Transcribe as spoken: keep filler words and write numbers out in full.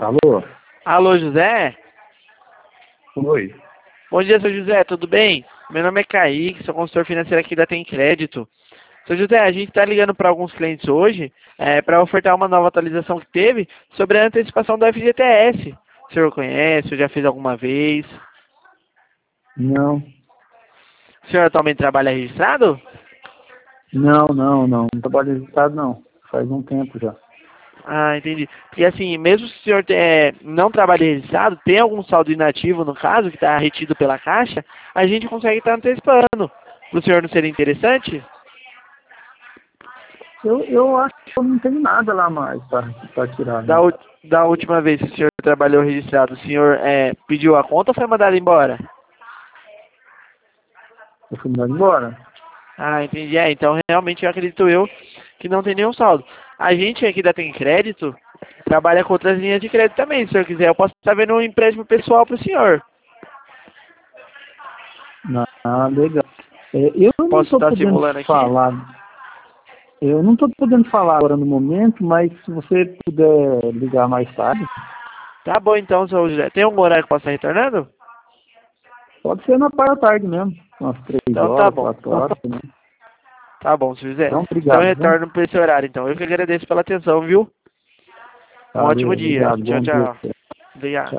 Alô? Alô, José? Oi. Bom dia, seu José, tudo bem? Meu nome é Kaique, sou consultor financeiro aqui da Tem Crédito. Seu José, a gente está ligando para alguns clientes hoje é, para ofertar uma nova atualização que teve sobre a antecipação do F G T S. O senhor conhece, ou já fez alguma vez? Não. O senhor atualmente trabalha registrado? Não, não, não. Não trabalho registrado, não. Faz um tempo já. Ah, entendi. Porque assim, mesmo se o senhor é, não trabalha registrado, tem algum saldo inativo no caso, que está retido pela Caixa, a gente consegue estar antecipando. Para o senhor não seria interessante? Eu, eu acho que eu não tenho nada lá mais para tirar, Da, não. ul- da última vez que o senhor trabalhou registrado, o senhor é, pediu a conta ou foi mandado embora? Eu fui mandado embora. Ah, entendi. É, então realmente eu acredito eu que não tem nenhum saldo. A gente aqui da Tem Crédito trabalha com outras linhas de crédito também. Se o senhor quiser, eu posso estar vendo um empréstimo pessoal para o senhor. Ah, legal. É, eu não Posso estou estar podendo simulando aqui? falar. Eu não estou podendo falar agora no momento, mas se você puder ligar mais tarde, Tá bom então, seu José. Tem algum horário que possa estar retornando? pode ser na parte da tarde mesmo. Umas três Então tá horas, bom. quatro horas, né? Tá bom, seu José. Então, Então eu obrigado, viu? retorno para esse horário, então. Eu que agradeço pela atenção, viu? Um Valeu, ótimo dia. obrigado. Tchau, Bom dia. tchau. Obrigado.